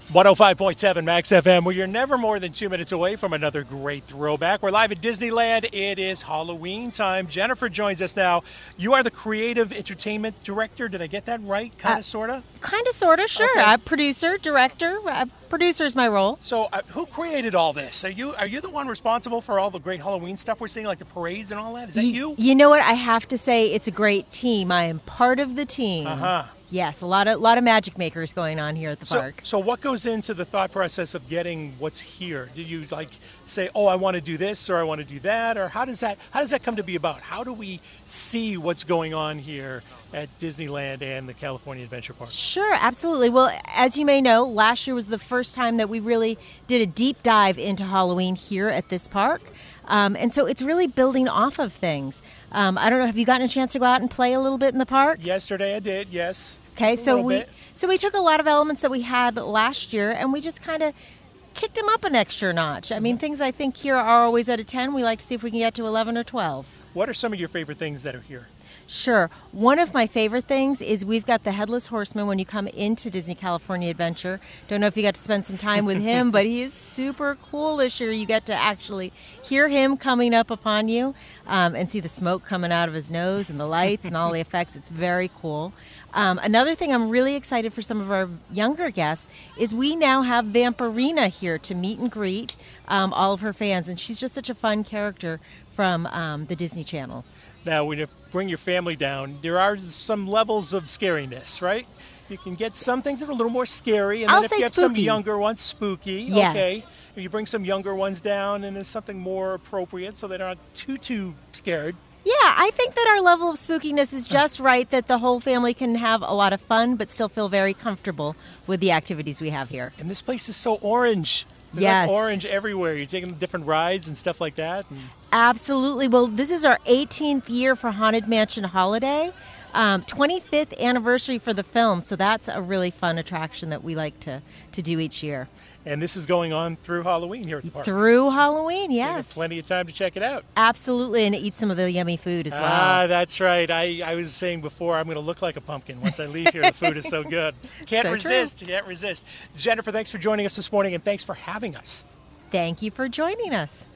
105.7 Max FM, where you're never more than 2 minutes away from another great throwback. We're live at Disneyland. It is Halloween time. Jennifer joins us now. You are the creative entertainment director. Did I get that right? Kind of, sort of? Kind of, sort of, sure. Okay. Producer, director. Producer is my role. So who created all this? Are you the one responsible for all the great Halloween stuff we're seeing, like the parades and all that? Is that you? You know what? I have to say it's a great team. I am part of the team. Uh-huh. Yes, a lot of magic makers going on here at the park. So what goes into the thought process of getting what's here? Do you say, "Oh, I want to do this," or "I want to do that," or how does that come to be about? How do we see what's going on here at Disneyland and the California Adventure Park? Sure, absolutely. Well, as you may know, last year was the first time that we really did a deep dive into Halloween here at this park. And so it's really building off of things. I don't know, have you gotten a chance to go out and play a little bit in the park? Yesterday I did, yes. Okay, so we took a lot of elements that we had last year and we just kind of kicked them up an extra notch. I mean, things I think here are always at a 10. We like to see if we can get to 11 or 12. What are some of your favorite things that are here? Sure. One of my favorite things is we've got the Headless Horseman when you come into Disney California Adventure. Don't know if you got to spend some time with him, but he is super cool this year. You get to actually hear him coming up upon you and see the smoke coming out of his nose and the lights and all the effects. It's very cool. Another thing I'm really excited for some of our younger guests is we now have Vampirina here to meet and greet all of her fans, and she's just such a fun character from the Disney Channel. Now, when you bring your family down, there are some levels of scariness, right? You can get some things that are a little more scary, and then if you have some younger ones, spooky. Yes. Okay. If you bring some younger ones down, and there's something more appropriate, so they're not too scared. Yeah, I think that our level of spookiness is just right, that the whole family can have a lot of fun, but still feel very comfortable with the activities we have here. And this place is so orange. There's yes. like orange everywhere. You're taking different rides and stuff like that. Absolutely. Well, this is our 18th year for Haunted Mansion Holiday, 25th anniversary for the film. So that's a really fun attraction that we like to do each year. And this is going on through Halloween here at the park. Through Halloween, yes. Plenty of time to check it out. Absolutely, and eat some of the yummy food as well. Ah, that's right. I was saying before, I'm going to look like a pumpkin once I leave here. The food is so good. Can't resist. Jennifer, thanks for joining us this morning, and thanks for having us. Thank you for joining us.